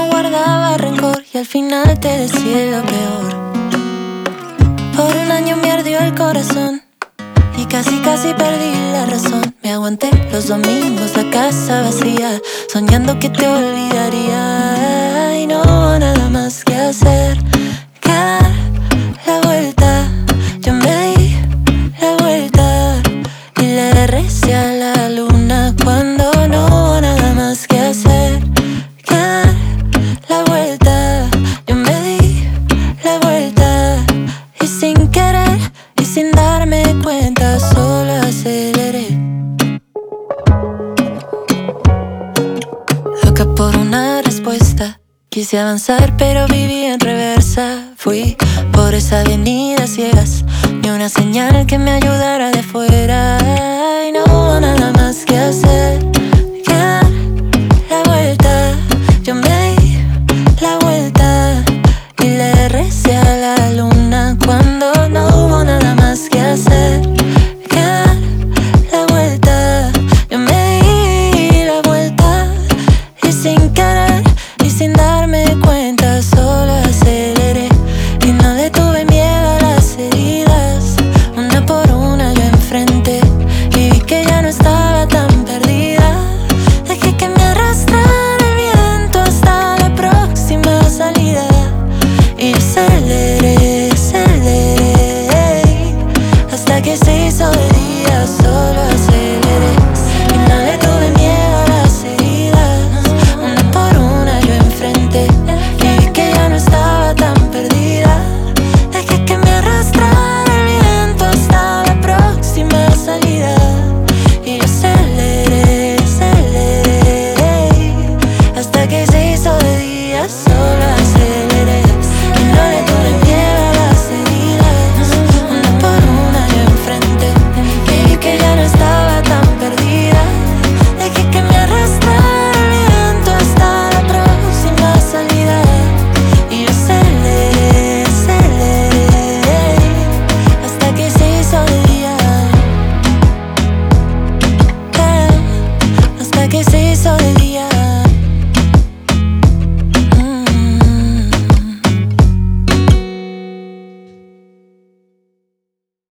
no guardaba rencor y al final te decía lo peor. Por un año me ardió el corazón y casi perdí la razón. Me aguanté los domingos, la casa vacía, soñando que te olvidaría. Y no hubo nada más que hacer que dar la vuelta. Yo me di la vuelta y le recé a la luna cuando no hubo nada más que hacer que dar la vuelta. Yo me di la vuelta y sin querer y sin darme cuenta solo aceleré. Loca por una respuesta, quise avanzar pero viví en reversa. Fui por esa avenida ciegas, ni una señal que me ayudara de fuera. Y no hubo nada más que hacer